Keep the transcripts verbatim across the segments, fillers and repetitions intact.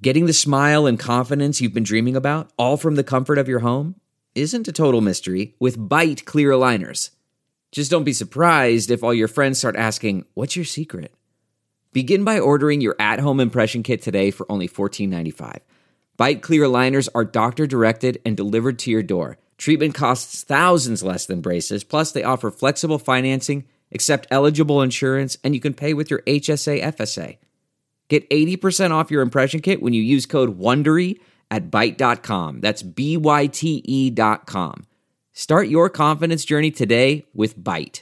Getting the smile and confidence you've been dreaming about, all from the comfort of your home, isn't a total mystery with Byte clear aligners. Just don't be surprised if all your friends start asking, "What's your secret?" Begin by ordering your at-home impression kit today for only fourteen ninety-five. Byte clear aligners are doctor-directed and delivered to your door. Treatment costs thousands less than braces, plus they offer flexible financing, accept eligible insurance, and you can pay with your H S A F S A. Get eighty percent off your impression kit when you use code WONDERY at byte dot com. That's B Y T E dot com. Start your confidence journey today with Byte.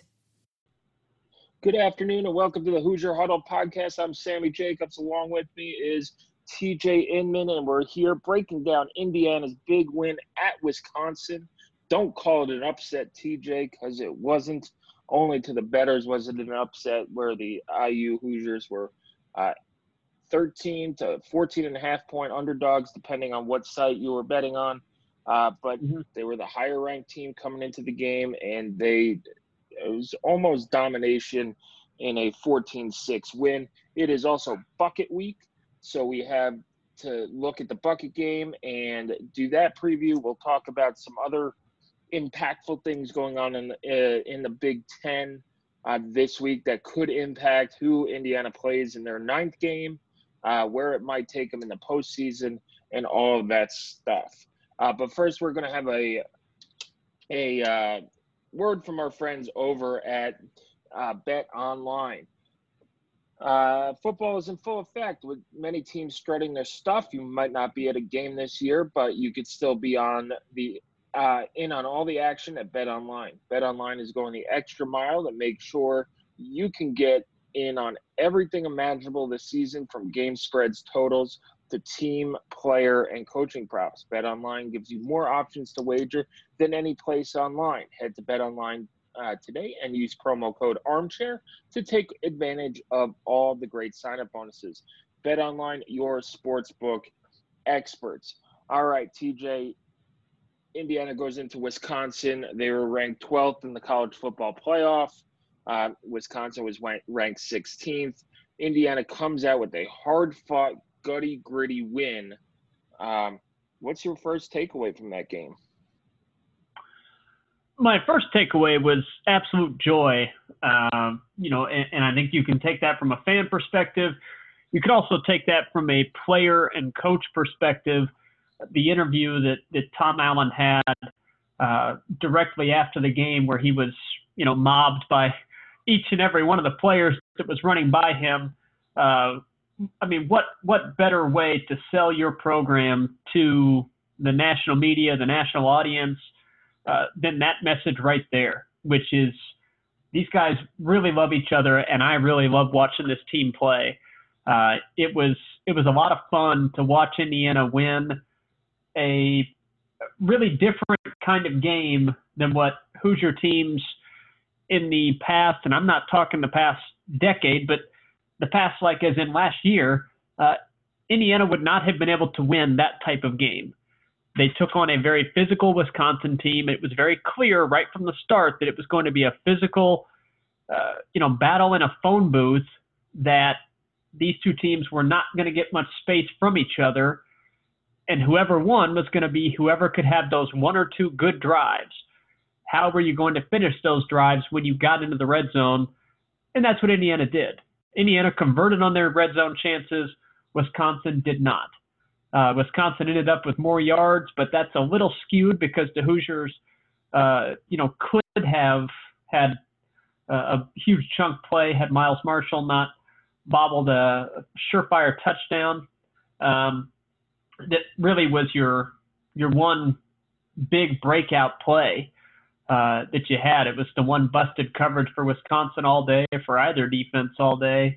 Good afternoon and welcome to the Hoosier Huddle podcast. I'm Sammy Jacobs. Along with me is T J Inman, and we're here breaking down Indiana's big win at Wisconsin. Don't call it an upset, T J, because it wasn't. Only to the bettors was it an upset where the I U Hoosiers were uh, thirteen to fourteen and a half point underdogs, depending on what site you were betting on. Uh, but mm-hmm. They were the higher ranked team coming into the game, and they it was almost domination in a fourteen six win. It is also bucket week, so we have to look at the bucket game and do that preview. We'll talk about some other impactful things going on in the, uh, in the Big Ten uh, this week that could impact who Indiana plays in their ninth game, uh, where it might take them in the postseason, and all of that stuff. Uh, but first, we're going to have a a uh, word from our friends over at uh, Bet Online. Uh, football is in full effect with many teams strutting their stuff. You might not be at a game this year, but you could still be on the uh, in on all the action at Bet Online. Bet Online is going the extra mile to make sure you can get in on everything imaginable this season, from game spreads, totals, to team, player, and coaching props. Bet Online gives you more options to wager than any place online. Head to Bet Online uh, today and use promo code ARMCHAIR to take advantage of all the great sign-up bonuses. Bet Online, your sportsbook experts. All right, T J, Indiana goes into Wisconsin. They were ranked twelfth in the college football playoff. Uh, Wisconsin was ranked sixteenth. Indiana comes out with a hard-fought, gutty, gritty win. Um, what's your first takeaway from that game? My first takeaway was absolute joy. Um, you know, and, and I think you can take that from a fan perspective. You could also take that from a player and coach perspective. The interview that, that Tom Allen had uh, directly after the game, where he was, you know, mobbed by each and every one of the players that was running by him. Uh, I mean, what what better way to sell your program to the national media, the national audience, uh, than that message right there, which is these guys really love each other, and I really love watching this team play. Uh, it was it was a lot of fun to watch Indiana win a really different kind of game than what Hoosier teams in the past, and I'm not talking the past decade, but the past, like as in last year, uh, Indiana would not have been able to win that type of game. They took on a very physical Wisconsin team. It was very clear right from the start that it was going to be a physical, uh, you know, battle in a phone booth, that these two teams were not going to get much space from each other. And whoever won was going to be whoever could have those one or two good drives. How were you going to finish those drives when you got into the red zone? And that's what Indiana did. Indiana converted on their red zone chances. Wisconsin did not. Uh, Wisconsin ended up with more yards, but that's a little skewed because the Hoosiers, uh, you know, could have had a, a huge chunk play had Miles Marshall not bobbled a surefire touchdown. Um, that really was your your one big breakout play uh, that you had. It was the one busted coverage for Wisconsin all day, for either defense all day.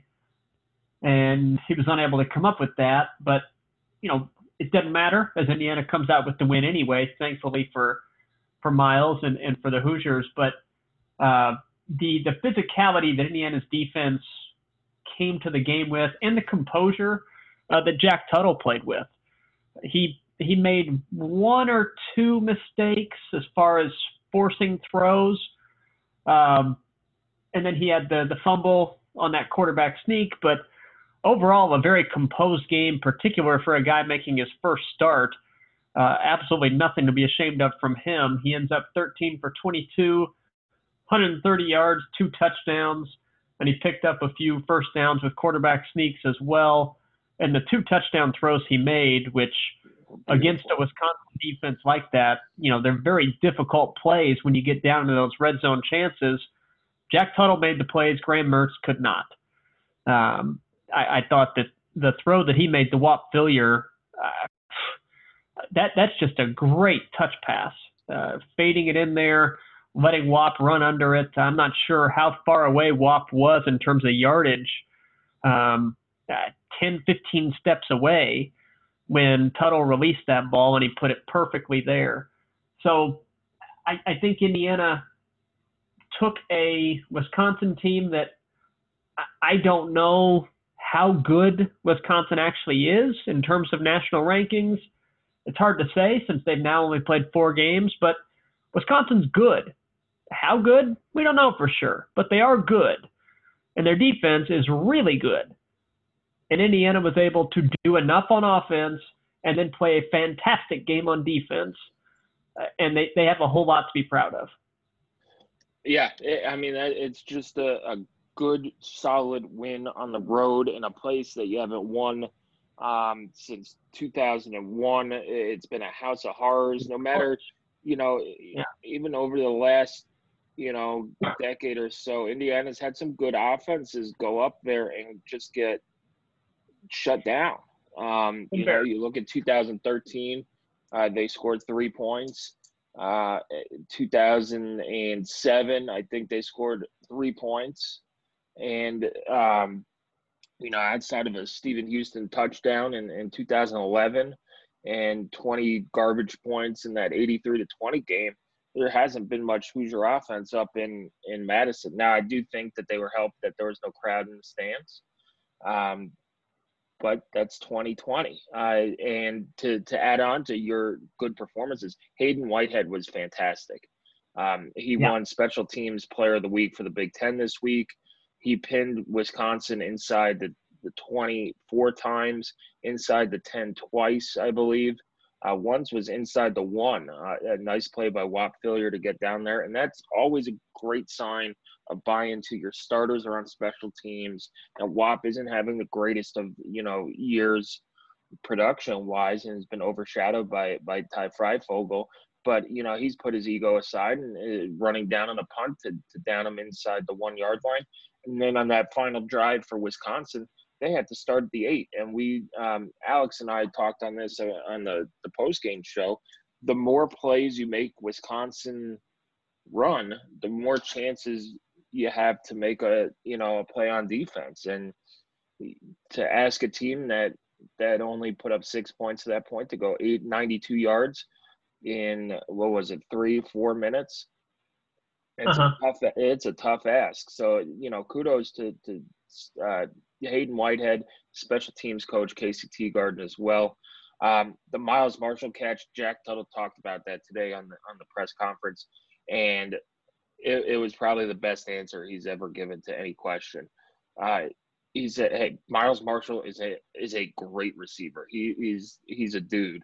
And he was unable to come up with that. But, you know, it doesn't matter, as Indiana comes out with the win anyway, thankfully for for Miles and, and for the Hoosiers. But uh, the, the physicality that Indiana's defense came to the game with, and the composure uh, that Jack Tuttle played with. He he made one or two mistakes as far as forcing throws. Um, and then he had the, the fumble on that quarterback sneak. But overall, a very composed game, particular for a guy making his first start. Uh, absolutely nothing to be ashamed of from him. He ends up thirteen for twenty-two, one hundred thirty yards, two touchdowns, and he picked up a few first downs with quarterback sneaks as well. And the two touchdown throws he made, which against a Wisconsin defense like that, you know, they're very difficult plays when you get down to those red zone chances. Jack Tuttle made the plays. Graham Mertz could not. Um, I, I thought that the throw that he made to Whop Philyor, uh, that that's just a great touch pass, uh, fading it in there, letting Whop run under it. I'm not sure how far away Whop was in terms of yardage, um, uh, ten, fifteen steps away when Tuttle released that ball, and he put it perfectly there. So I, I think Indiana took a Wisconsin team that I don't know how good Wisconsin actually is in terms of national rankings. It's hard to say since they've now only played four games, but Wisconsin's good. How good? We don't know for sure, but they are good. And their defense is really good. And Indiana was able to do enough on offense and then play a fantastic game on defense. Uh, and they, they have a whole lot to be proud of. Yeah, it, I mean, it's just a, a good, solid win on the road in a place that you haven't won um, since two thousand one. It's been a house of horrors. No matter, you know, yeah. even over the last, you know, decade or so, Indiana's had some good offenses go up there and just get shut down. Um, you know, you look at two thousand thirteen, uh, they scored three points. Uh, two thousand seven, I think they scored three points. And, um, you know, outside of a Stephen Houston touchdown in, in two thousand eleven and twenty garbage points in that eighty-three to twenty game, there hasn't been much Hoosier offense up in, in Madison. Now, I do think that they were helped that there was no crowd in the stands. Um, but that's twenty twenty. Uh, and to, to add on to your good performances, Hayden Whitehead was fantastic. Um, he yeah. won Special Teams Player of the Week for the Big Ten this week. He pinned Wisconsin inside the, the twenty-four times, inside the ten twice, I believe. Uh, once was inside the one. Uh, a nice play by Whop Philyor to get down there. And that's always a great sign of buy-in to your starters or on special teams. And Whop isn't having the greatest of, you know, years production-wise and has been overshadowed by, by Ty Freifogel. But, you know, he's put his ego aside and uh, running down on a punt to, to down him inside the one-yard line. And then on that final drive for Wisconsin, they had to start at the eight. And we, um, Alex and I talked on this uh, on the, the post-game show. The more plays you make Wisconsin run, the more chances you have to make a, you know, a play on defense. And to ask a team that, that only put up six points to that point to go eight, ninety-two yards in, what was it, three, four minutes? It's, uh-huh. a tough, it's a tough ask. So, you know, kudos to, to uh, Hayden Whitehead, special teams coach Casey Teagarden as well. Um, the Miles Marshall catch, Jack Tuttle talked about that today on the on the press conference, and it, it was probably the best answer he's ever given to any question. Uh, he said, "Hey, Miles Marshall is a is a great receiver. He, he's he's a dude,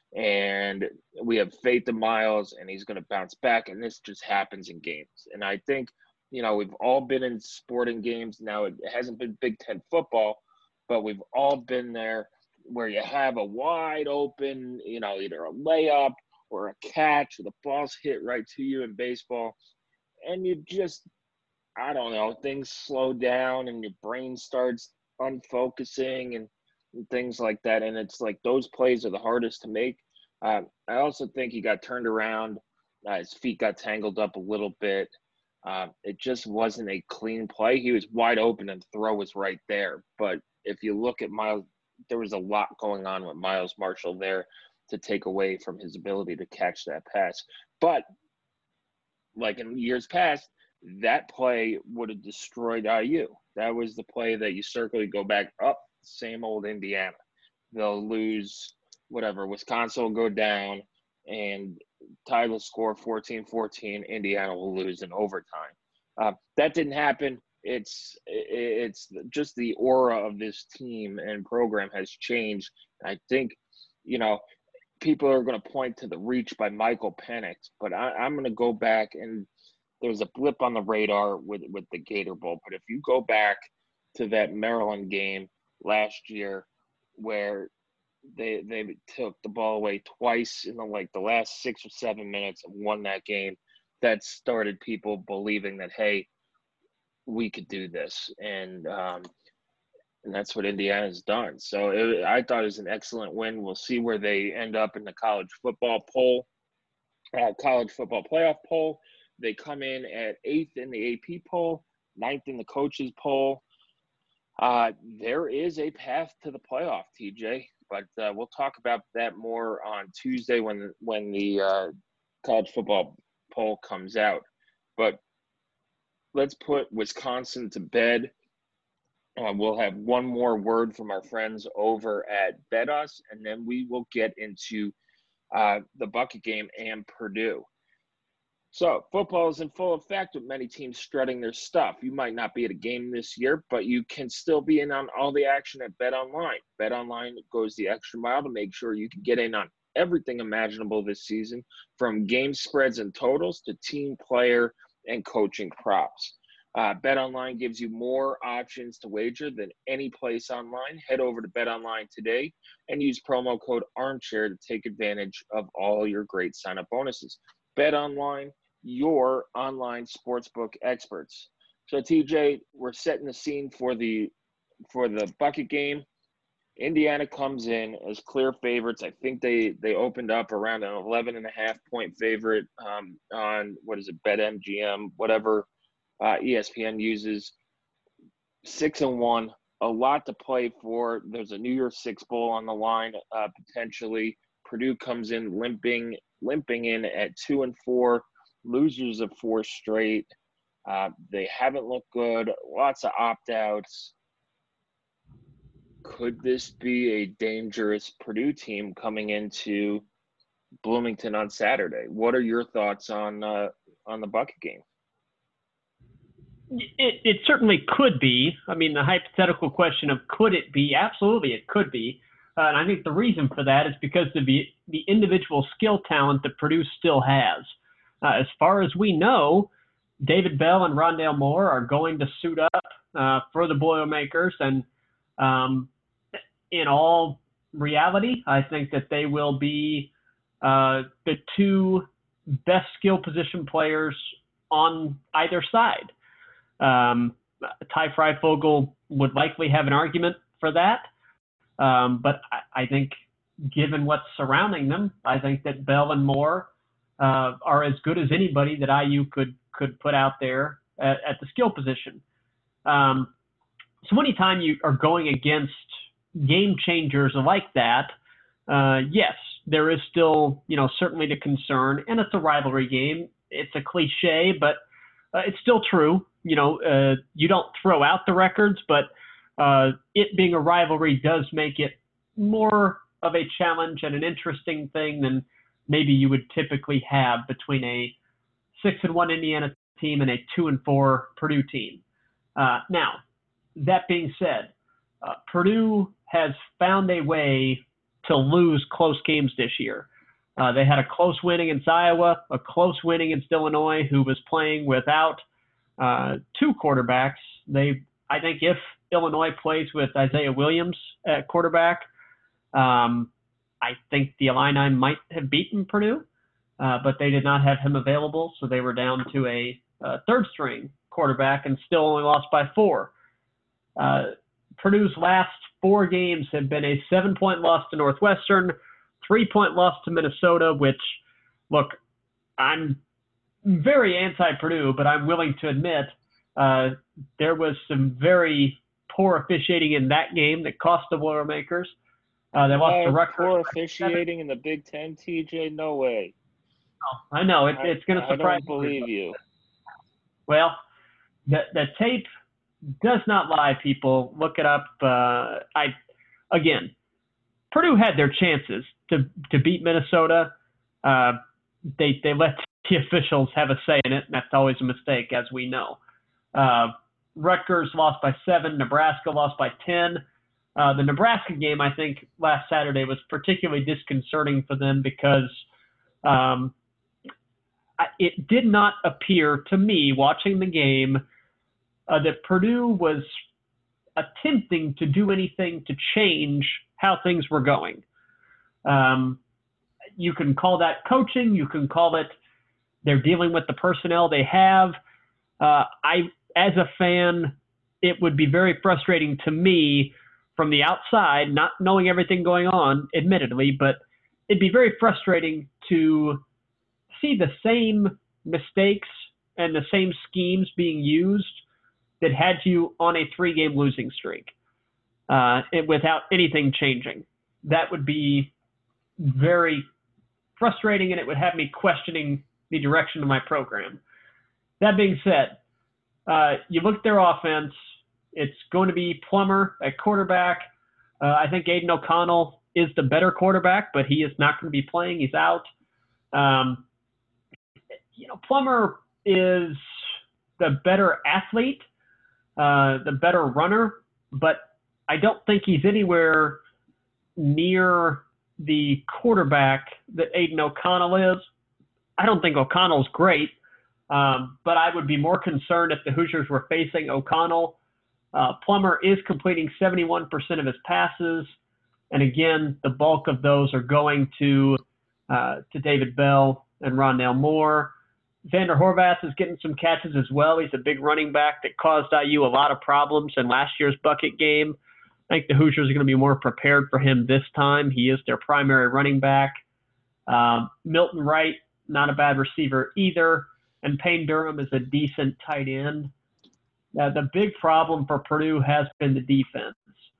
and we have faith in Miles, and he's going to bounce back. And this just happens in games. And I think." You know, we've all been in sporting games. Now, it hasn't been Big Ten football, but we've all been there where you have a wide open, you know, either a layup or a catch or the ball's hit right to you in baseball. And you just, I don't know, things slow down and your brain starts unfocusing and, and things like that. And it's like those plays are the hardest to make. Um, I also think he got turned around. Uh, his feet got tangled up a little bit. Uh, it just wasn't a clean play. He was wide open and the throw was right there. But if you look at Miles, there was a lot going on with Miles Marshall there to take away from his ability to catch that pass. But like in years past, that play would have destroyed I U. That was the play that you circle, you go back up, same old Indiana. They'll lose whatever. Wisconsin will go down and Tide will score fourteen fourteen. Indiana will lose in overtime. Uh, that didn't happen. it's it's just the aura of this team and program has changed. I think, you know, people are going to point to the reach by Michael Penix, but I, I'm going to go back, and there's a blip on the radar with, with the Gator Bowl. But if you go back to that Maryland game last year where they they took the ball away twice in the, like the last six or seven minutes and won that game, that started people believing that, hey, we could do this. And um, and that's what Indiana's done. So it, I thought it was an excellent win. We'll see where they end up in the college football poll, uh, college football playoff poll. They come in at eighth in the A P poll, ninth in the coaches poll. Uh, there is a path to the playoff, T J, but uh, we'll talk about that more on Tuesday when when the uh, college football poll comes out. But let's put Wisconsin to bed. Uh, we'll have one more word from our friends over at BetUs, and then we will get into uh, the bucket game and Purdue. So football is in full effect with many teams strutting their stuff. You might not be at a game this year, but you can still be in on all the action at BetOnline. BetOnline goes the extra mile to make sure you can get in on everything imaginable this season, from game spreads and totals to team, player, and coaching props. Uh, BetOnline gives you more options to wager than any place online. Head over to BetOnline today and use promo code ARMCHAIR to take advantage of all your great sign-up bonuses. BetOnline, your online sportsbook experts. So T J, we're setting the scene for the for the bucket game. Indiana comes in as clear favorites. I think they they opened up around an eleven and a half point favorite um, on, what is it, BetMGM, whatever uh, E S P N uses. Six and one, a lot to play for. There's a New Year's Six bowl on the line uh, potentially. Purdue comes in limping limping in at two and four. Losers of four straight. Uh, they haven't looked good. Lots of opt-outs. Could this be a dangerous Purdue team coming into Bloomington on Saturday? What are your thoughts on uh, on the bucket game? It, it certainly could be. I mean, the hypothetical question of could it be? Absolutely, it could be. Uh, and I think the reason for that is because of the, the individual skill talent that Purdue still has. Uh, as far as we know, David Bell and Rondale Moore are going to suit up uh, for the Boilermakers. And um, in all reality, I think that they will be uh, the two best skill position players on either side. Um, Ty Freifogel would likely have an argument for that. Um, but I, I think given what's surrounding them, I think that Bell and Moore uh, are as good as anybody that I U could could put out there at, at the skill position. Um, so anytime you are going against game changers like that, uh, yes, there is still, you know, certainly the concern, and it's a rivalry game. It's a cliche, but uh, it's still true. You know, uh, you don't throw out the records, but uh, it being a rivalry does make it more of a challenge and an interesting thing than maybe you would typically have between a six and one Indiana team and a two and four Purdue team. Uh, now, that being said, uh, Purdue has found a way to lose close games this year. Uh, they had a close win against Iowa, a close win against Illinois, who was playing without uh, two quarterbacks. They, I think, if Illinois plays with Isaiah Williams at quarterback, um, I think the Illini might have beaten Purdue, uh, but they did not have him available, so they were down to a, a third-string quarterback and still only lost by four. Uh, Purdue's last four games have been a seven-point loss to Northwestern, three-point loss to Minnesota, which, look, I'm very anti-Purdue, but I'm willing to admit uh, there was some very poor officiating in that game that cost the Boilermakers. Uh, they lost uh, to Rutgers. Poor officiating in the Big Ten, T J? No way. Oh, I know. It, it's going to surprise I don't believe you. Well, the, the tape does not lie, people. Look it up. Uh, I Again, Purdue had their chances to, to beat Minnesota. Uh, they, they let the officials have a say in it, and that's always a mistake, as we know. Uh, Rutgers lost by seven. Nebraska lost by ten. Uh, the Nebraska game, I think, last Saturday was particularly disconcerting for them because um, it did not appear to me, watching the game, uh, that Purdue was attempting to do anything to change how things were going. Um, you can call that coaching. You can call it they're dealing with the personnel they have. Uh, I, as a fan, it would be very frustrating to me from the outside, not knowing everything going on, admittedly, but it'd be very frustrating to see the same mistakes and the same schemes being used that had you on a three-game losing streak uh, it, without anything changing. That would be very frustrating, and it would have me questioning the direction of my program. That being said, uh, you look at their offense, it's going to be Plummer at quarterback. Uh, I think Aiden O'Connell is the better quarterback, but he is not going to be playing. He's out. Um, you know, Plummer is the better athlete, uh, the better runner, but I don't think he's anywhere near the quarterback that Aiden O'Connell is. I don't think O'Connell's great, um, but I would be more concerned if the Hoosiers were facing O'Connell. Uh, Plummer is completing seventy-one percent of his passes, and again, the bulk of those are going to uh, to David Bell and Rondale Moore. Xander Horvath is getting some catches as well. He's a big running back that caused I U a lot of problems in last year's bucket game. I think the Hoosiers are going to be more prepared for him this time. He is their primary running back. Um, Milton Wright, not a bad receiver either. And Payne Durham is a decent tight end. Uh, the big problem for Purdue has been the defense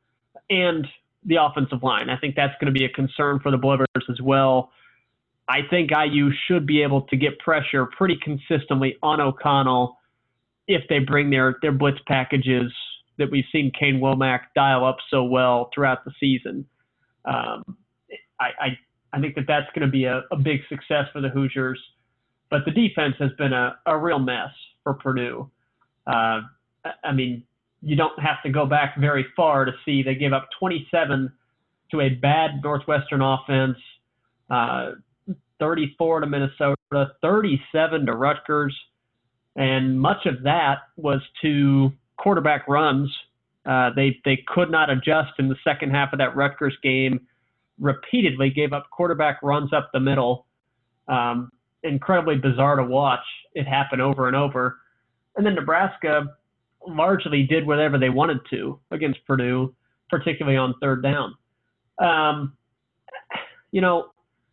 and the offensive line. I think that's going to be a concern for the Blivers as well. I think I U should be able to get pressure pretty consistently on O'Connell if they bring their, their blitz packages that we've seen Kane Womack dial up so well throughout the season. Um, I, I I think that that's going to be a, a big success for the Hoosiers. But the defense has been a, a real mess for Purdue. Uh, I mean, you don't have to go back very far to see they gave up twenty-seven to a bad Northwestern offense, uh, thirty-four to Minnesota, thirty-seven to Rutgers, and much of that was to quarterback runs. Uh, they they could not adjust in the second half of that Rutgers game. Repeatedly gave up quarterback runs up the middle. Um, incredibly bizarre to watch. It happen over and over. And then Nebraska largely did whatever they wanted to against Purdue, particularly on third down. Um, you know,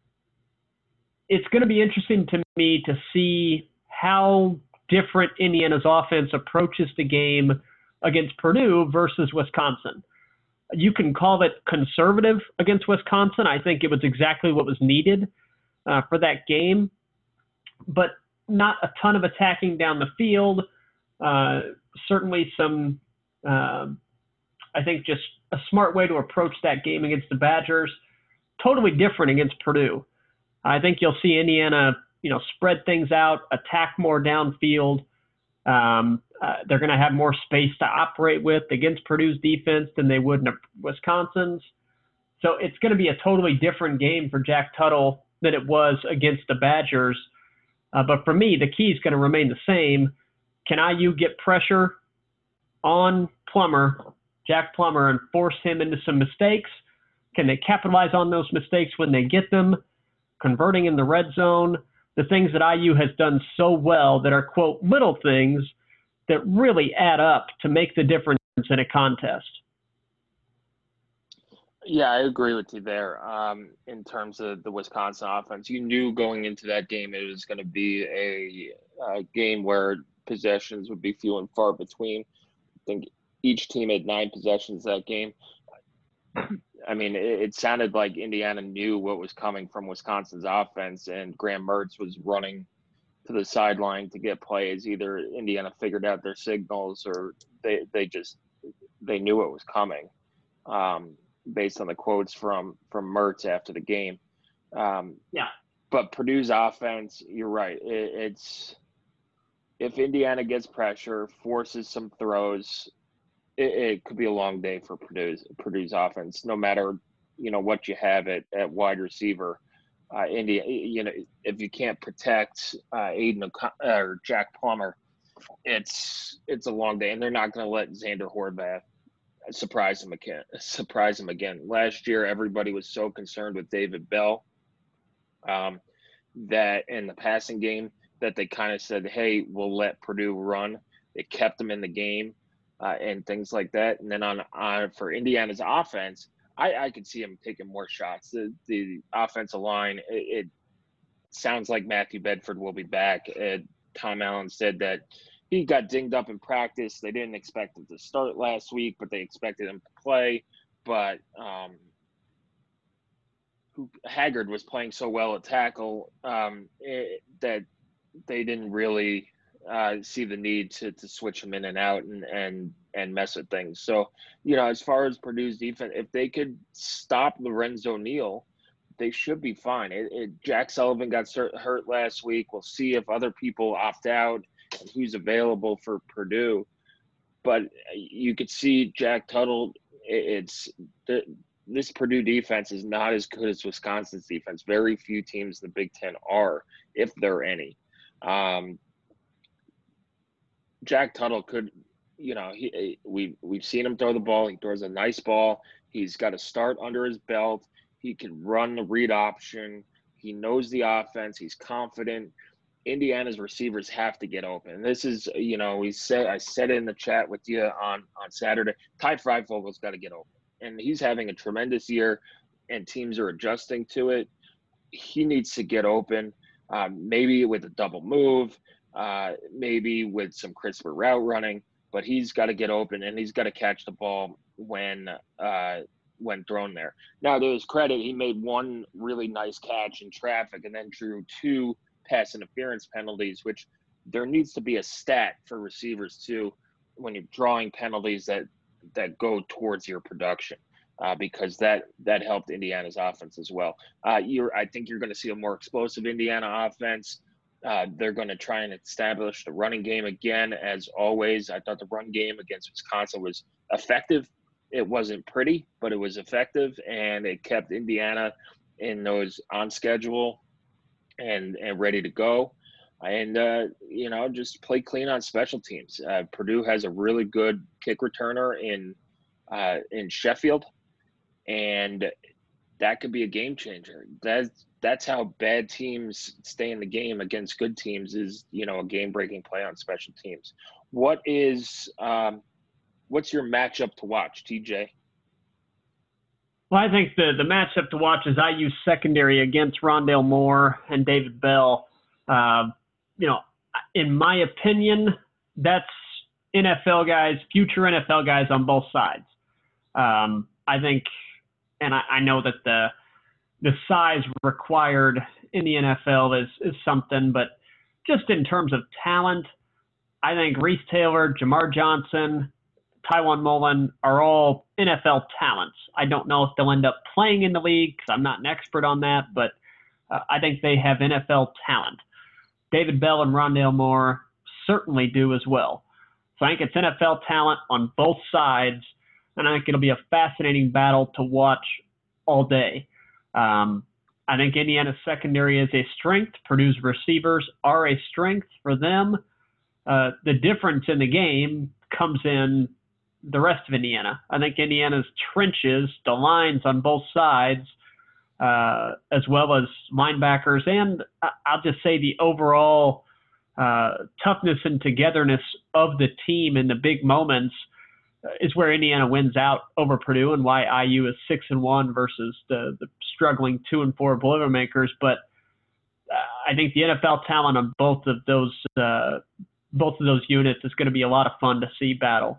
it's going to be interesting to me to see how different Indiana's offense approaches the game against Purdue versus Wisconsin. You can call it conservative against Wisconsin. I think it was exactly what was needed uh, for that game, but not a ton of attacking down the field. Uh, certainly some, uh, I think, just a smart way to approach that game against the Badgers. Totally different against Purdue. I think you'll see Indiana, you know, spread things out, attack more downfield. Um, uh, they're going to have more space to operate with against Purdue's defense than they would in Wisconsin's. So it's going to be a totally different game for Jack Tuttle than it was against the Badgers. Uh, but for me, the key is going to remain the same. Can I U get pressure on Plummer, Jack Plummer, and force him into some mistakes? Can they capitalize on those mistakes when they get them? Converting in the red zone, the things that I U has done so well that are, quote, little things that really add up to make the difference in a contest. Yeah, I agree with you there. Um, in terms of the Wisconsin offense, you knew going into that game it was going to be a, a game where possessions would be few and far between. I think each team had nine possessions that game. I mean, it, it sounded like Indiana knew what was coming from Wisconsin's offense, and Graham Mertz was running to the sideline to get plays. Either Indiana figured out their signals or they, they just they knew what was coming. Um, based on the quotes from from Mertz after the game. Um, yeah. But Purdue's offense, you're right. It, it's if Indiana gets pressure, forces some throws, it, it could be a long day for Purdue's, Purdue's offense, no matter, you know, what you have at, at wide receiver. Uh, India, you know, if you can't protect uh, Aiden or Jack Plummer, it's it's a long day, and they're not going to let Xander Horvath surprise him again. Surprise him again. Last year, everybody was so concerned with David Bell um, that in the passing game that they kind of said, "Hey, we'll let Purdue run." It kept them in the game uh, and things like that. And then on on for Indiana's offense, I, I could see him taking more shots. The the offensive line, it, it sounds like Matthew Bedford will be back. Uh, Tom Allen said that he got dinged up in practice. They didn't expect him to start last week, but they expected him to play. But um, Haggard was playing so well at tackle um, it, that they didn't really uh, see the need to to switch him in and out and and and mess with things. So, you know, as far as Purdue's defense, if they could stop Lorenzo Neal, they should be fine. It, it, Jack Sullivan got hurt last week. We'll see if other people opt out and who's available for Purdue. But you could see Jack Tuttle. It, it's the, this Purdue defense is not as good as Wisconsin's defense. Very few teams in the Big Ten are, if there are any. Um, Jack Tuttle could, you know, he we we've seen him throw the ball. He throws a nice ball. He's got a start under his belt. He can run the read option. He knows the offense. He's confident. Indiana's receivers have to get open. This is, you know, we said I said it in the chat with you on on Saturday. Ty Freivogel's got to get open, and he's having a tremendous year, and teams are adjusting to it. He needs to get open, um, maybe with a double move, uh, maybe with some crisper route running. But he's got to get open, and he's got to catch the ball when uh, when thrown there. Now, to his credit, he made one really nice catch in traffic and then drew two pass interference penalties, which there needs to be a stat for receivers too when you're drawing penalties that that go towards your production, uh, because that that helped Indiana's offense as well. Uh, you're, I think you're going to see a more explosive Indiana offense. Uh, they're going to try and establish the running game again, as always. I thought the run game against Wisconsin was effective. It wasn't pretty, but it was effective, and it kept Indiana in those on schedule and and ready to go. And, uh, you know, just play clean on special teams. Uh, Purdue has a really good kick returner in uh, in Sheffield, and that could be a game changer. That's that's how bad teams stay in the game against good teams is, you know, a game-breaking play on special teams. What is um, what's your matchup to watch, T J? Well, I think the, the matchup to watch is I U secondary against Rondale Moore and David Bell. Uh, you know, in my opinion, that's N F L guys, future N F L guys on both sides. Um, I think, and I, I know that the the size required in the N F L is is something, but just in terms of talent, I think Reese Taylor, Jamar Johnson, Tywone Mullen are all N F L talents. I don't know if they'll end up playing in the league because I'm not an expert on that, but uh, I think they have N F L talent. David Bell and Rondale Moore certainly do as well. So I think it's N F L talent on both sides, and I think it'll be a fascinating battle to watch all day. Um, I think Indiana's secondary is a strength. Purdue's receivers are a strength for them. Uh, the difference in the game comes in the rest of Indiana. I think Indiana's trenches, the lines on both sides, uh, as well as linebackers, and I'll just say the overall uh, toughness and togetherness of the team in the big moments is where Indiana wins out over Purdue, and why I U is six and one versus the, the struggling two and four Boilermakers. But uh, I think the N F L talent on both of those uh, both of those units is going to be a lot of fun to see battle.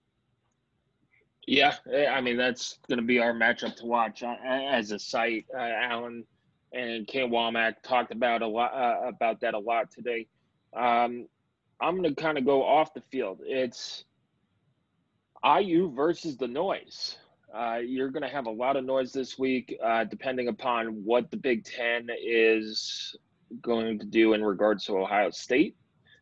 Yeah, I mean, that's going to be our matchup to watch as a site. Uh, Alan and Ken Womack talked about a lot uh, about that a lot today. Um, I'm going to kind of go off the field. It's I U versus the noise. Uh, you're going to have a lot of noise this week, uh, depending upon what the Big Ten is going to do in regards to Ohio State.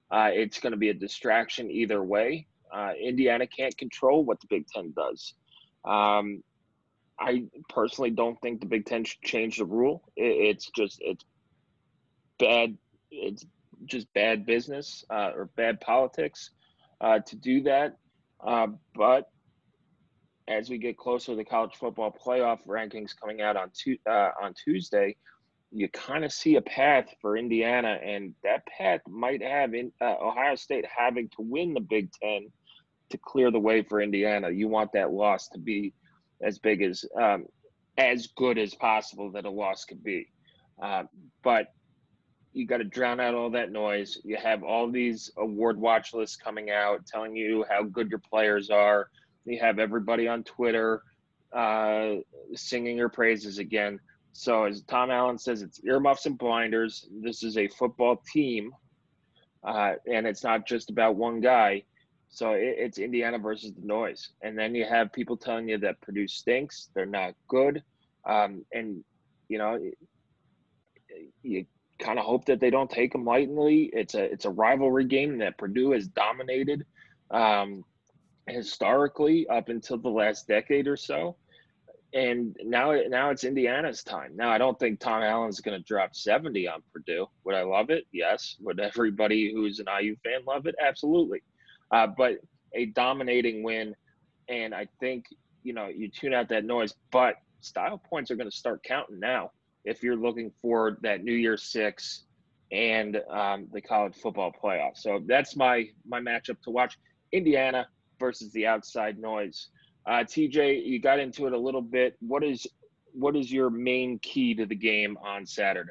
Uh, it's going to be a distraction either way. Uh, Indiana can't control what the Big Ten does. Um, I personally don't think the Big Ten should change the rule. It, it's just it's bad. It's just bad business uh, or bad politics uh, to do that. Uh, but as we get closer to the college football playoff rankings coming out on tu- uh, on Tuesday, you kind of see a path for Indiana, and that path might have in, uh, Ohio State having to win the Big Ten to clear the way for Indiana. You want that loss to be as big as um, as good as possible that a loss could be. Uh, but you got to drown out all that noise. You have all these award watch lists coming out telling you how good your players are. You have everybody on Twitter uh, singing your praises again. So as Tom Allen says, it's earmuffs and blinders. This is a football team, uh, and it's not just about one guy. So it, it's Indiana versus the noise. And then you have people telling you that Purdue stinks. They're not good. Um, and, you know, you kind of hope that they don't take them lightly. It's a it's a rivalry game that Purdue has dominated um, historically up until the last decade or so. And now now it's Indiana's time. Now, I don't think Tom Allen's going to drop seventy on Purdue. Would I love it? Yes. Would everybody who's an I U fan love it? Absolutely. Uh, but a dominating win, and I think, you know, you tune out that noise, but style points are going to start counting now if you're looking for that New Year's Six and um, the college football playoff. So that's my my matchup to watch, Indiana versus the outside noise. Uh, T J, you got into it a little bit. What is what is your main key to the game on Saturday?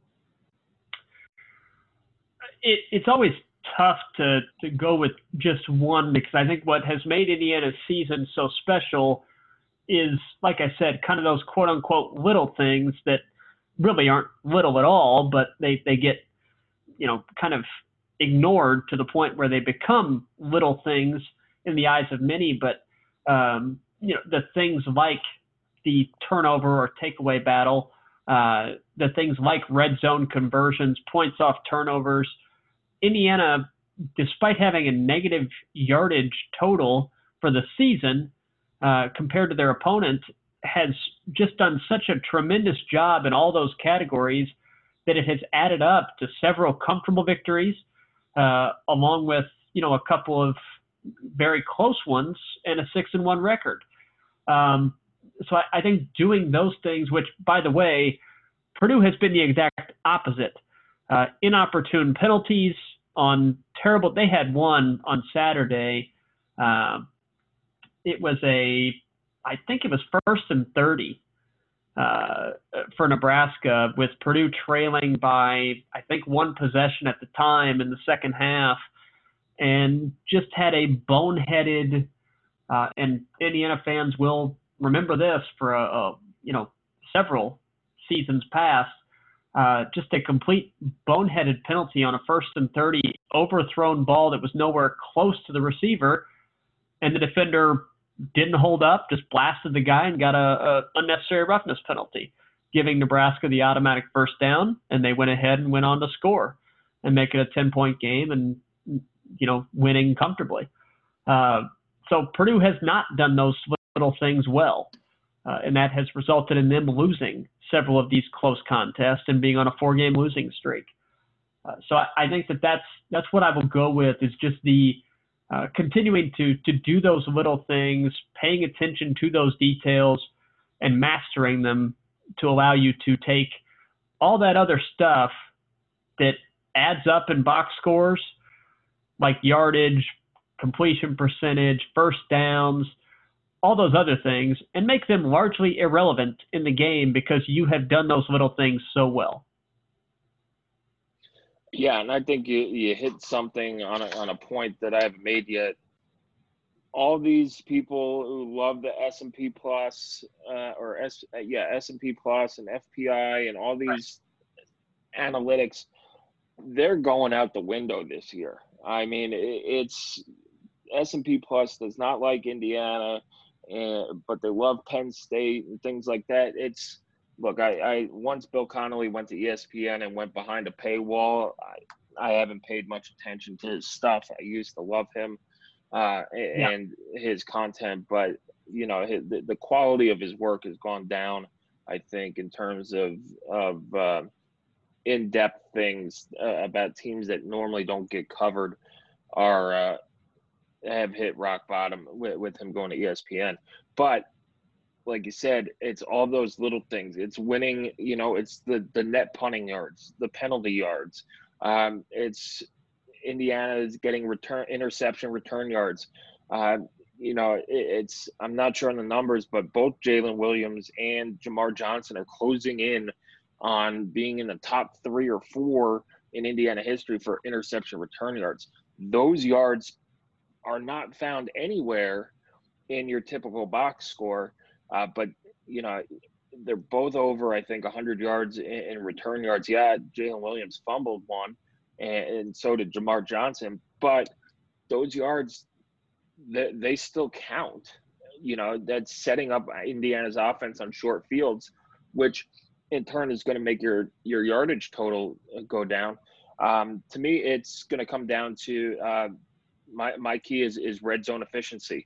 It, it's always tough to, to go with just one, because I think what has made Indiana's season so special is, like I said, kind of those quote unquote little things that really aren't little at all, but they, they get, you know, kind of ignored to the point where they become little things in the eyes of many. But, um, you know, the things like the turnover or takeaway battle, uh, the things like red zone conversions, points off turnovers. Indiana, despite having a negative yardage total for the season uh, compared to their opponent, has just done such a tremendous job in all those categories that it has added up to several comfortable victories, uh, along with, you know, a couple of very close ones and a six and one record. Um, so I, I think doing those things, which, by the way, Purdue has been the exact opposite. Uh, inopportune penalties on terrible. They had one on Saturday. Uh, it was a, I think it was first and thirty uh, for Nebraska, with Purdue trailing by, I think, one possession at the time in the second half, and just had a boneheaded, uh, and Indiana fans will remember this for a, a you know several seasons past. Uh, just a complete boneheaded penalty on a first and thirty, overthrown ball that was nowhere close to the receiver, and the defender didn't hold up, just blasted the guy and got a, a unnecessary roughness penalty, giving Nebraska the automatic first down, and they went ahead and went on to score and make it a ten-point game and, you know, winning comfortably. Uh, so Purdue has not done those little things well, uh, and that has resulted in them losing several of these close contests and being on a four-game losing streak. Uh, so I, I think that that's, that's what I will go with, is just the uh, continuing to, to do those little things, paying attention to those details and mastering them to allow you to take all that other stuff that adds up in box scores, like yardage, completion percentage, first downs, all those other things, and make them largely irrelevant in the game because you have done those little things so well. Yeah, and I think you, you hit something on a, on a point that I haven't made yet. All these people who love the S and P Plus, uh, or S, yeah, S and P Plus and F P I and all these right. analytics, they're going out the window this year. I mean, it, it's S and P Plus does not like Indiana, and, but they love Penn State and things like that. It's look, I, I once Bill Connolly went to E S P N and went behind a paywall. I, I haven't paid much attention to his stuff. I used to love him uh, and yeah. his content, but you know, his, the, the quality of his work has gone down, I think, in terms of of uh, in-depth things uh, about teams that normally don't get covered are uh, have hit rock bottom with, with him going to E S P N. But like you said, it's all those little things. It's winning, you know, it's the, the net punting yards, the penalty yards. Um, it's Indiana is getting return interception return yards. Uh, you know, it, it's I'm not sure on the numbers, but both Jalen Williams and Jamar Johnson are closing in on being in the top three or four in Indiana history for interception return yards. Those yards are not found anywhere in your typical box score. Uh, but, you know, they're both over, I think, one hundred yards in, in return yards. Yeah, Jalen Williams fumbled one, and, and so did Jamar Johnson. But those yards, they, they still count. You know, that's setting up Indiana's offense on short fields, which in turn is going to make your, your yardage total go down. Um, to me, it's going to come down to uh, my, my key is, is red zone efficiency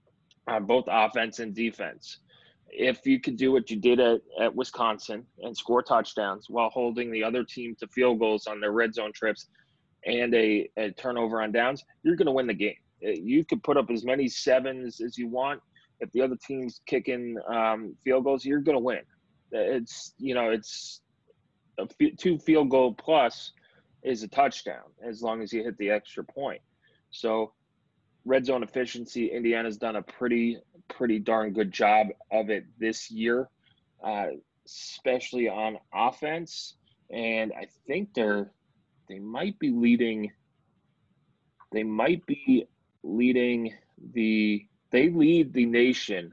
on both offense and defense. If you could do what you did at, at Wisconsin and score touchdowns while holding the other team to field goals on their red zone trips and a, a turnover on downs, you're going to win the game. You could put up as many sevens as you want. If the other team's kicking um, field goals, you're going to win. It's, you know, it's a f- two field goal plus is a touchdown as long as you hit the extra point. So red zone efficiency, Indiana's done a pretty, pretty darn good job of it this year, uh, especially on offense. And I think they're, they might be leading, they might be leading the, they lead the nation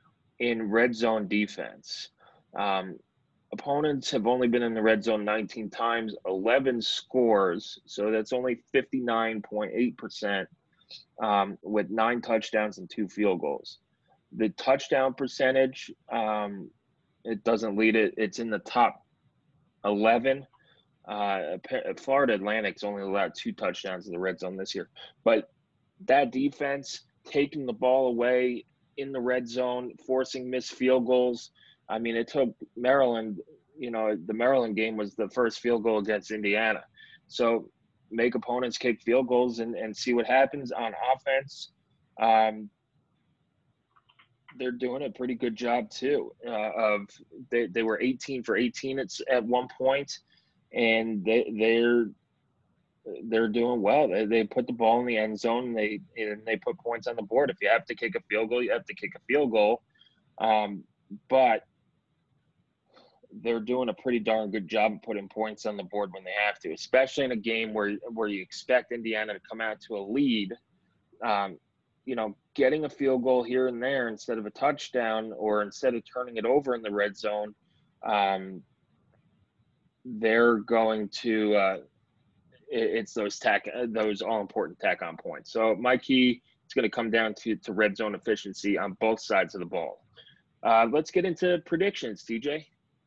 in red zone defense. Um, opponents have only been in the red zone nineteen times, eleven scores. So that's only fifty-nine point eight percent. Um, with nine touchdowns and two field goals. The touchdown percentage, um, it doesn't lead it. It's in the top eleven. Uh, Florida Atlantic's only allowed two touchdowns in the red zone this year. But that defense, taking the ball away in the red zone, forcing missed field goals. I mean, it took Maryland, you know, the Maryland game was the first field goal against Indiana. So make opponents kick field goals and, and see what happens on offense. Um, they're doing a pretty good job too. Uh, of they, they were eighteen for eighteen at, at one point, and they they're they're doing well. They, they put the ball in the end zone and they and they put points on the board. If you have to kick a field goal, you have to kick a field goal. Um, but they're doing a pretty darn good job of putting points on the board when they have to, especially in a game where where you expect Indiana to come out to a lead. Um, you know, getting a field goal here and there instead of a touchdown, or instead of turning it over in the red zone, um, they're going to uh, it, it's those tack those all important tack on points. So my key is going to come down to to red zone efficiency on both sides of the ball. Uh, let's get into predictions, T J.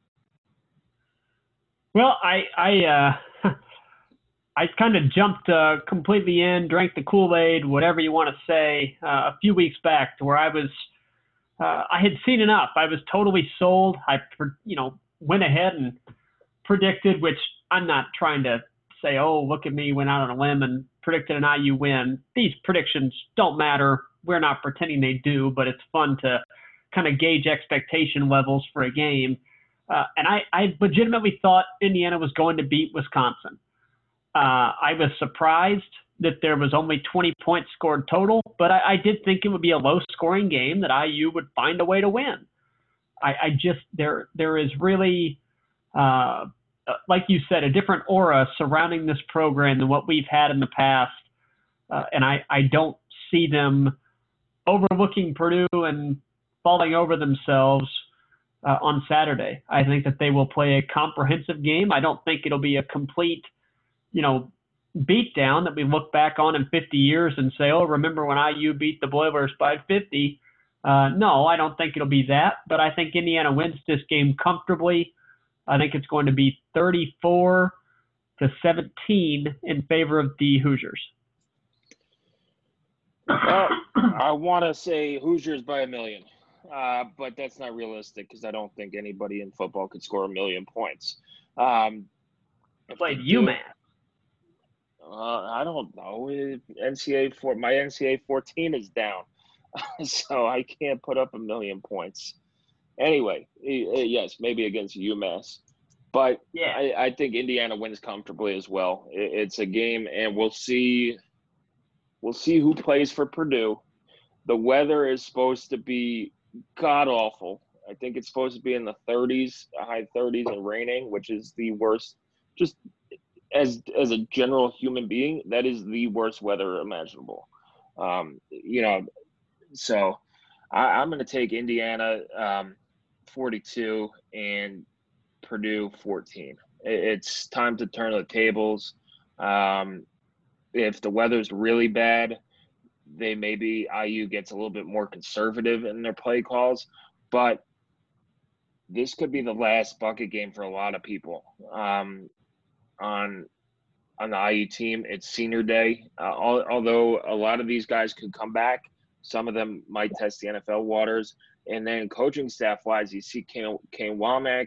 Well, I I uh, I kind of jumped uh, completely in, drank the Kool-Aid, whatever you want to say, uh, a few weeks back, to where I was uh, I had seen enough. I was totally sold. I you know went ahead and predicted, which I'm not trying to say, oh, look at me, went out on a limb and predicted an I U win. These predictions don't matter. We're not pretending they do, but it's fun to kind of gauge expectation levels for a game. Uh, and I, I legitimately thought Indiana was going to beat Wisconsin. Uh, I was surprised that there was only twenty points scored total, but I, I did think it would be a low-scoring game that I U would find a way to win. I, I just there there is really, uh, like you said, a different aura surrounding this program than what we've had in the past, uh, and I, I don't see them overlooking Purdue and falling over themselves Uh, on Saturday. I think that they will play a comprehensive game. I don't think it'll be a complete, you know, beatdown that we look back on in fifty years and say, oh, remember when I U beat the Boilers by fifty? Uh, no, I don't think it'll be that, but I think Indiana wins this game comfortably. I think it's going to be thirty-four to seventeen in favor of the Hoosiers. Well, I want to say Hoosiers by a million, uh, but that's not realistic because I don't think anybody in football could score a million points. Um, Played UMass. Uh, I don't know. N C A A for my N C A A fourteen is down, so I can't put up a million points. Anyway, yes, maybe against UMass, but yeah, I, I think Indiana wins comfortably as well. It's a game, and we'll see. We'll see who plays for Purdue. The weather is supposed to be god awful. I think it's supposed to be in the thirties, high thirties, and raining, which is the worst. Just as as a general human being, that is the worst weather imaginable. Um, you know, so I, I'm going to take Indiana um, forty-two and Purdue fourteen. It's time to turn the tables. Um, if the weather's really bad, they maybe I U gets a little bit more conservative in their play calls, but this could be the last bucket game for a lot of people. Um, on on the I U team, it's senior day. Uh, al- although a lot of these guys could come back, some of them might test the N F L waters. And then coaching staff wise, you see Kane, Kane Womack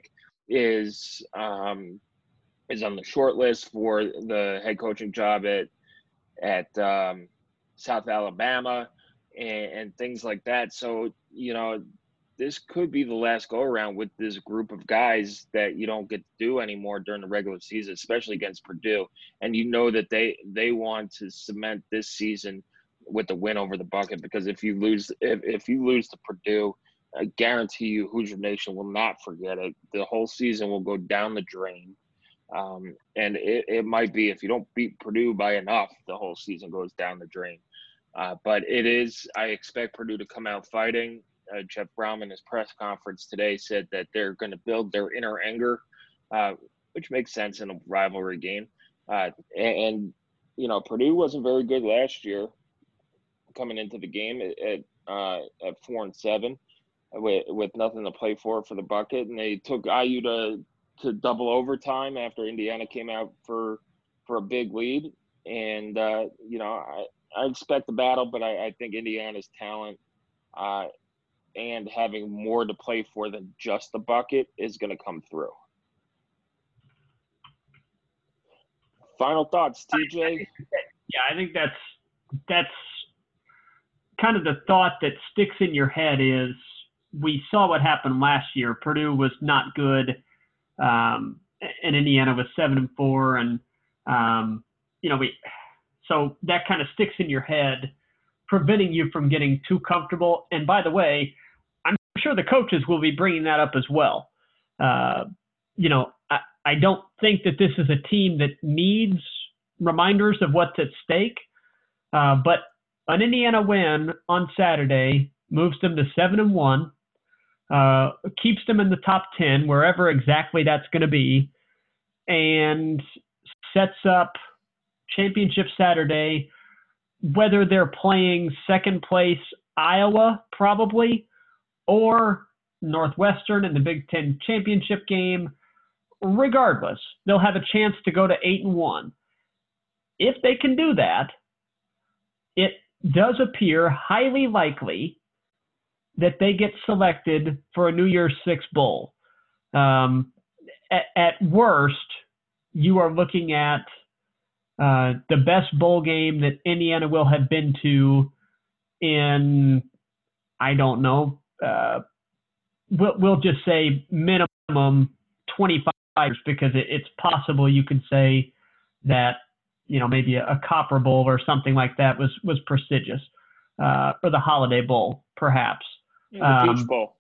is um, is on the short list for the head coaching job at at um, South Alabama and, and things like that. So, you know, this could be the last go around with this group of guys that you don't get to do anymore during the regular season, especially against Purdue. And you know that they, they want to cement this season with the win over the bucket, because if you lose, if, if you lose to Purdue, I guarantee you Hoosier Nation will not forget it. The whole season will go down the drain. Um, and it, it might be, if you don't beat Purdue by enough, the whole season goes down the drain. Uh, but it is, I expect Purdue to come out fighting. Uh, Jeff Brown in his press conference today said that they're going to build their inner anger, uh, which makes sense in a rivalry game. Uh, and, and, you know, Purdue wasn't very good last year coming into the game at, at, uh, at four and seven with, with nothing to play for for the bucket. And they took I U to, to double overtime after Indiana came out for for a big lead. And, uh, you know, I, I expect the battle, but I, I think Indiana's talent uh, and having more to play for than just the bucket is going to come through. Final thoughts, T J? Yeah, I think that's that's kind of the thought that sticks in your head is we saw what happened last year. Purdue was not good. Um, and Indiana was seven and four, and um, you know we. So that kind of sticks in your head, preventing you from getting too comfortable. And by the way, I'm sure the coaches will be bringing that up as well. Uh, you know, I, I don't think that this is a team that needs reminders of what's at stake, uh, but an Indiana win on Saturday moves them to seven and one. Uh, keeps them in the top ten, wherever exactly that's going to be, and sets up championship Saturday, whether they're playing second place Iowa probably, or Northwestern in the Big Ten championship game. Regardless, they'll have a chance to go to eight and one. If they can do that, it does appear highly likely that they get selected for a New Year's Six bowl. Um, at, at worst, you are looking at uh, the best bowl game that Indiana will have been to in, I don't know, uh, we'll, we'll just say minimum twenty-five years, because it, it's possible you could say that, you know, maybe a, a Copper Bowl or something like that was, was prestigious, uh, or the Holiday Bowl, perhaps. Yeah, the Peach Um, Bowl.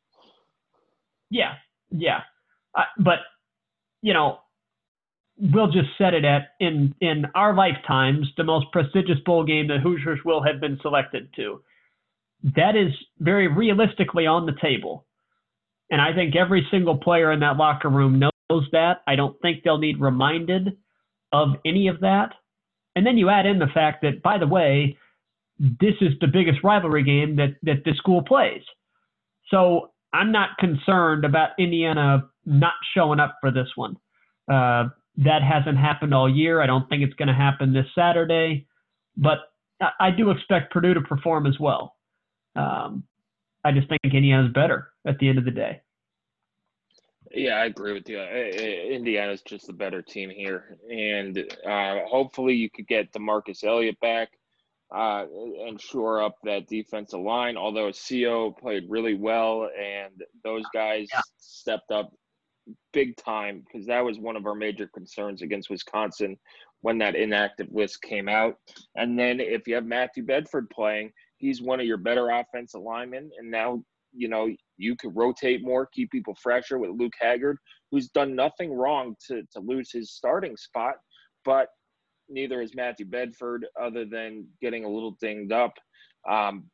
Yeah, yeah. Uh, but, you know, we'll just set it at, in, in our lifetimes, the most prestigious bowl game the Hoosiers will have been selected to. That is very realistically on the table. And I think every single player in that locker room knows that. I don't think they'll need reminded of any of that. And then you add in the fact that, by the way, this is the biggest rivalry game that, that the school plays. So I'm not concerned about Indiana not showing up for this one. Uh, That hasn't happened all year. I don't think it's going to happen this Saturday, but I, I do expect Purdue to perform as well. Um, I just think Indiana's better at the end of the day. Yeah, I agree with you. Indiana's just the better team here. And uh, hopefully you could get DeMarcus Elliott back uh, and shore up that defensive line, although C O played really well and those guys Yeah. stepped up big time, because that was one of our major concerns against Wisconsin when that inactive list came out. And then if you have Matthew Bedford playing, he's one of your better offensive linemen. And now, you know, you could rotate more, keep people fresher with Luke Haggard, who's done nothing wrong to, to lose his starting spot, but neither is Matthew Bedford, other than getting a little dinged up. Um,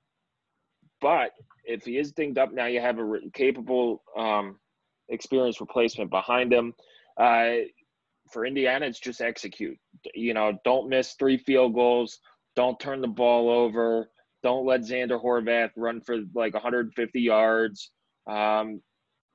but if he is dinged up, now you have a re- capable um, experienced replacement behind him. Uh, for Indiana, it's just execute. You know, don't miss three field goals. Don't turn the ball over. Don't let Xander Horvath run for like one hundred fifty yards. Um,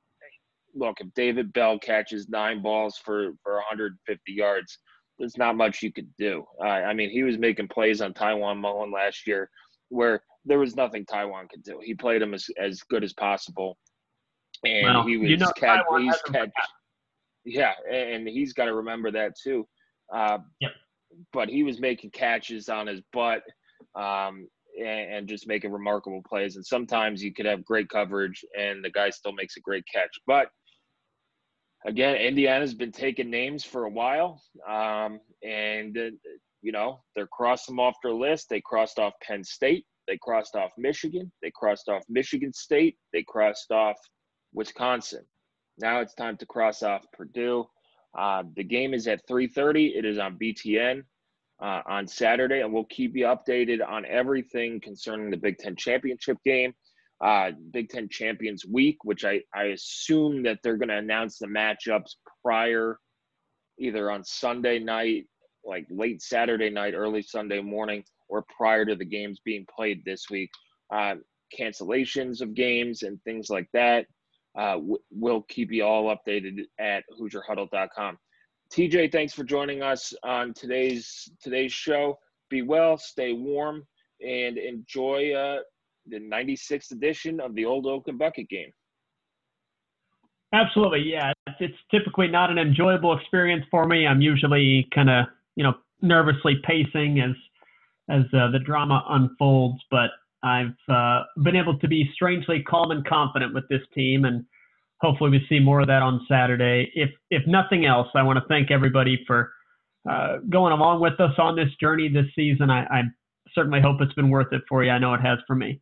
look, if David Bell catches nine balls for, for one hundred fifty yards, there's not much you could do. Uh, I mean, he was making plays on Tywan Mullen last year where there was nothing Tywan could do. He played him as, as good as possible. And well, he was you know, catch, Taiwan he's hasn't catch, yeah, and he's got to remember that too. Uh, Yep. But he was making catches on his butt um, and, and just making remarkable plays. And sometimes you could have great coverage and the guy still makes a great catch. But again, Indiana's been taking names for a while, um, and uh, you know they're crossing them off their list. They crossed off Penn State. They crossed off Michigan. They crossed off Michigan State. They crossed off Wisconsin. Now it's time to cross off Purdue. Uh, the game is at three thirty. It is on B T N uh, on Saturday, and we'll keep you updated on everything concerning the Big Ten championship game, uh, Big Ten Champions Week, which I, I assume that they're going to announce the matchups prior, either on Sunday night, like late Saturday night, early Sunday morning, or prior to the games being played this week. Uh, cancellations of games and things like that. Uh, w- we'll keep you all updated at Hoosier Huddle dot com. T J, thanks for joining us on today's today's show. Be well, stay warm, and enjoy uh, the ninety-sixth edition of the Old Oaken Bucket game. Absolutely, yeah. It's, it's typically not an enjoyable experience for me. I'm usually kind of, you know, nervously pacing as as uh, the drama unfolds, but I've uh, been able to be strangely calm and confident with this team, and hopefully we see more of that on Saturday. If if nothing else, I want to thank everybody for uh, going along with us on this journey this season. I, I certainly hope it's been worth it for you. I know it has for me.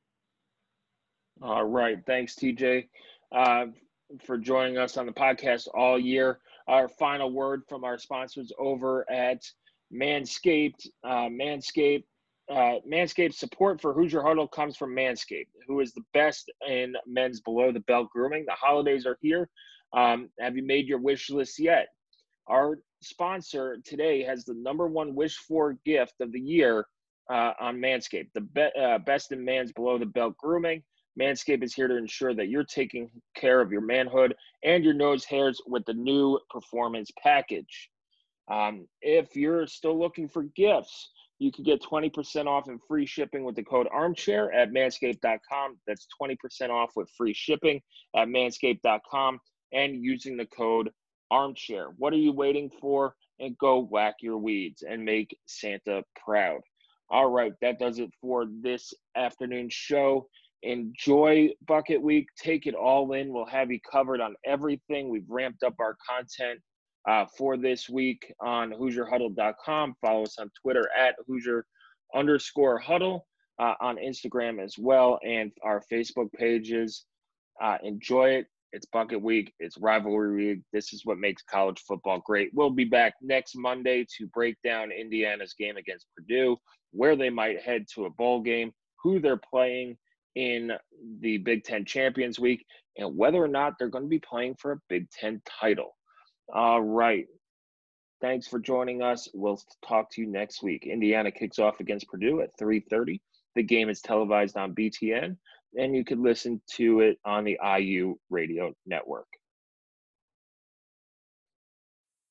All right. Thanks, T J, uh, for joining us on the podcast all year. Our final word from our sponsors over at Manscaped. Uh, Manscaped. Uh, Manscaped's support for Hoosier Huddle comes from Manscaped, who is the best in men's below-the-belt grooming. The holidays are here. Um, have you made your wish list yet? Our sponsor today has the number one wish-for gift of the year uh, on Manscaped, the be- uh, best in man's below-the-belt grooming. Manscaped is here to ensure that you're taking care of your manhood and your nose hairs with the new Performance Package. Um, if you're still looking for gifts, you can get twenty percent off and free shipping with the code armchair at manscaped dot com. That's twenty percent off with free shipping at manscaped dot com and using the code armchair. What are you waiting for? And go whack your weeds and make Santa proud. All right, that does it for this afternoon show. Enjoy Bucket Week. Take it all in. We'll have you covered on everything. We've ramped up our content Uh, for this week on Hoosier Huddle dot com. Follow us on Twitter at Hoosier underscore Huddle, uh, on Instagram as well, and our Facebook pages. Uh, enjoy it. It's Bucket Week. It's Rivalry Week. This is what makes college football great. We'll be back next Monday to break down Indiana's game against Purdue, where they might head to a bowl game, who they're playing in the Big Ten Champions Week, and whether or not they're going to be playing for a Big Ten title. All right. Thanks for joining us. We'll talk to you next week. Indiana kicks off against Purdue at three thirty. The game is televised on B T N, and you can listen to it on the I U Radio Network.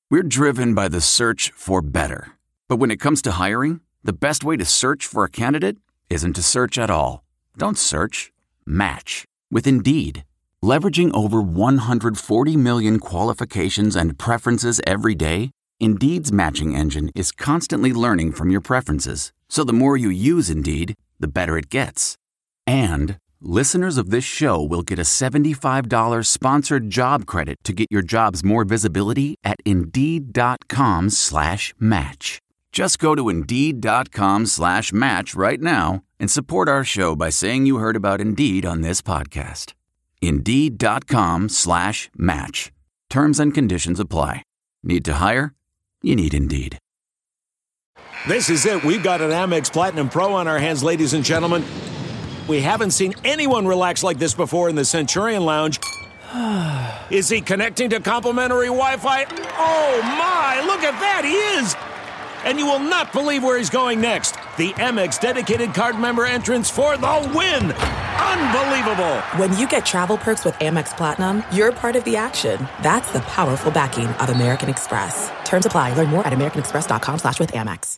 We're driven by the search for better. But when it comes to hiring, the best way to search for a candidate isn't to search at all. Don't search. Match with Indeed. Leveraging over one hundred forty million qualifications and preferences every day, Indeed's matching engine is constantly learning from your preferences. So the more you use Indeed, the better it gets. And listeners of this show will get a seventy-five dollars sponsored job credit to get your jobs more visibility at Indeed.com slash match. Just go to Indeed.com slash match right now and support our show by saying you heard about Indeed on this podcast. Indeed.com slash match. Terms and conditions apply. Need to hire? You need Indeed. This is it. We've got an Amex Platinum Pro on our hands, ladies and gentlemen. We haven't seen anyone relax like this before in the Centurion Lounge. Is he connecting to complimentary Wi-Fi? Oh, my. Look at that. He is. And you will not believe where he's going next. The Amex dedicated card member entrance for the win. Unbelievable. When you get travel perks with Amex Platinum, you're part of the action. That's the powerful backing of American Express. Terms apply. Learn more at americanexpress.com slash with Amex.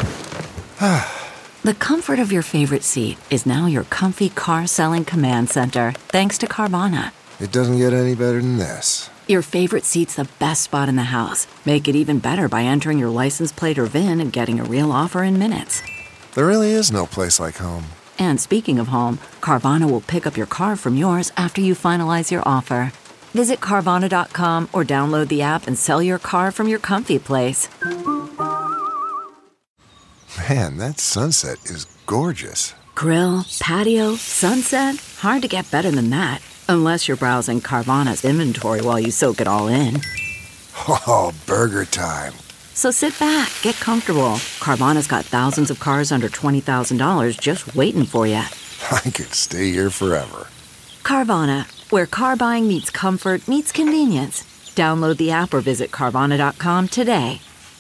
The comfort of your favorite seat is now your comfy car selling command center, thanks to Carvana. It doesn't get any better than this. Your favorite seat's the best spot in the house. Make it even better by entering your license plate or V I N and getting a real offer in minutes. There really is no place like home. And speaking of home, Carvana will pick up your car from yours after you finalize your offer. Visit Carvana dot com or download the app and sell your car from your comfy place. Man, that sunset is gorgeous. Grill, patio, sunset. Hard to get better than that. Unless you're browsing Carvana's inventory while you soak it all in. Oh, burger time. So sit back, get comfortable. Carvana's got thousands of cars under twenty thousand dollars just waiting for you. I could stay here forever. Carvana, where car buying meets comfort, meets convenience. Download the app or visit Carvana dot com today.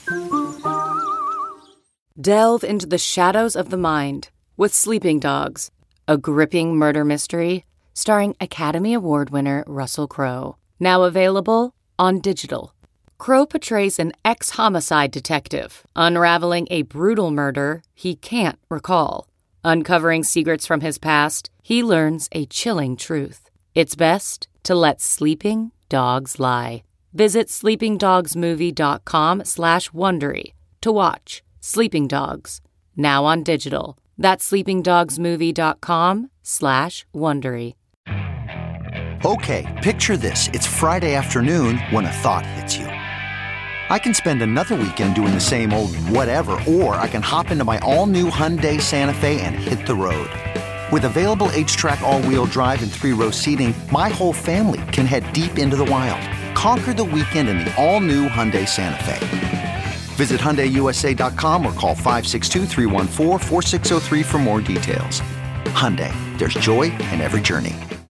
Delve into the shadows of the mind with Sleeping Dogs, a gripping murder mystery starring Academy Award winner Russell Crowe. Now available on digital. Crowe portrays an ex-homicide detective unraveling a brutal murder he can't recall. Uncovering secrets from his past, he learns a chilling truth. It's best to let sleeping dogs lie. Visit sleepingdogsmovie.com slash Wondery to watch Sleeping Dogs, now on digital. That's sleepingdogsmovie.com slash Wondery. Okay, picture this. It's Friday afternoon when a thought hits you. I can spend another weekend doing the same old whatever, or I can hop into my all-new Hyundai Santa Fe and hit the road. With available H-Track all-wheel drive and three-row seating, my whole family can head deep into the wild. Conquer the weekend in the all-new Hyundai Santa Fe. Visit Hyundai U S A dot com or call five six two, three one four, four six zero three for more details. Hyundai, there's joy in every journey.